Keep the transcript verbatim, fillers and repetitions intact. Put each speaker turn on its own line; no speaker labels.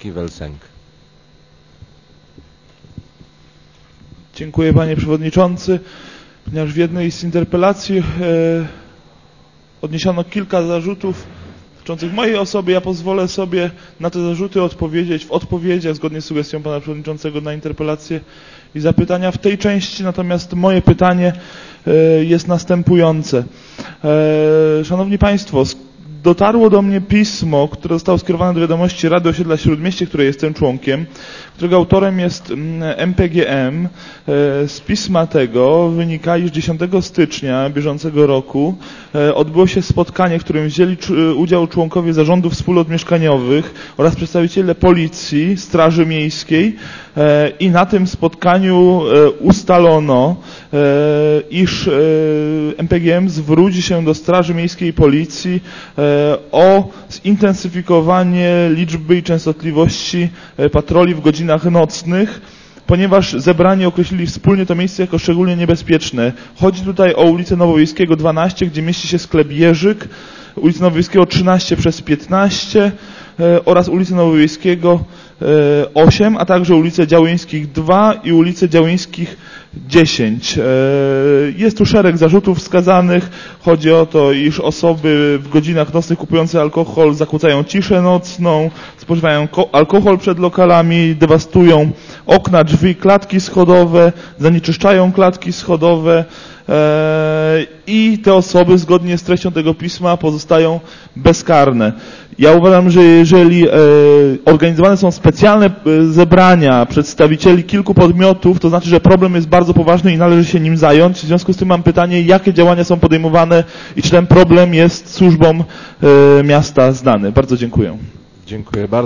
Welsenk.
Dziękuję, panie przewodniczący. Ponieważ w jednej z interpelacji e, odniesiono kilka zarzutów dotyczących mojej osoby, ja pozwolę sobie na te zarzuty odpowiedzieć w odpowiedziach zgodnie z sugestią pana przewodniczącego na interpelacje i zapytania w tej części, natomiast moje pytanie e, jest następujące. E, szanowni państwo, dotarło do mnie pismo, które zostało skierowane do wiadomości Rady Osiedla Śródmieście, której jestem członkiem, którego autorem jest M P G M. Z pisma tego wynika, iż dziesiątego stycznia bieżącego roku odbyło się spotkanie, w którym wzięli udział członkowie zarządów wspólnot mieszkaniowych oraz przedstawiciele policji, straży miejskiej i na tym spotkaniu ustalono, iż M P G M zwróci się do straży miejskiej i policji o zintensyfikowanie liczby i częstotliwości patroli w godzinach nocnych, ponieważ zebrani określili wspólnie to miejsce jako szczególnie niebezpieczne. Chodzi tutaj o ulicę Nowowiejskiego dwanaście, gdzie mieści się sklep Jerzyk, ulicę Nowowiejskiego trzynaście przez piętnaście oraz ulicę Nowowiejskiego osiem, a także ulicę Działyńskich dwa i ulicę Działyńskich dziesięć. Jest tu szereg zarzutów wskazanych. Chodzi o to, iż osoby w godzinach nocnych kupujące alkohol zakłócają ciszę nocną, spożywają alkohol przed lokalami, dewastują okna, drzwi, klatki schodowe, zanieczyszczają klatki schodowe i te osoby zgodnie z treścią tego pisma pozostają bezkarne. Ja uważam, że jeżeli organizowane są specjalne zebrania przedstawicieli kilku podmiotów, to znaczy, że problem jest bardzo poważny i należy się nim zająć. W związku z tym mam pytanie, jakie działania są podejmowane i czy ten problem jest służbom miasta znany. Bardzo dziękuję.
Dziękuję bardzo.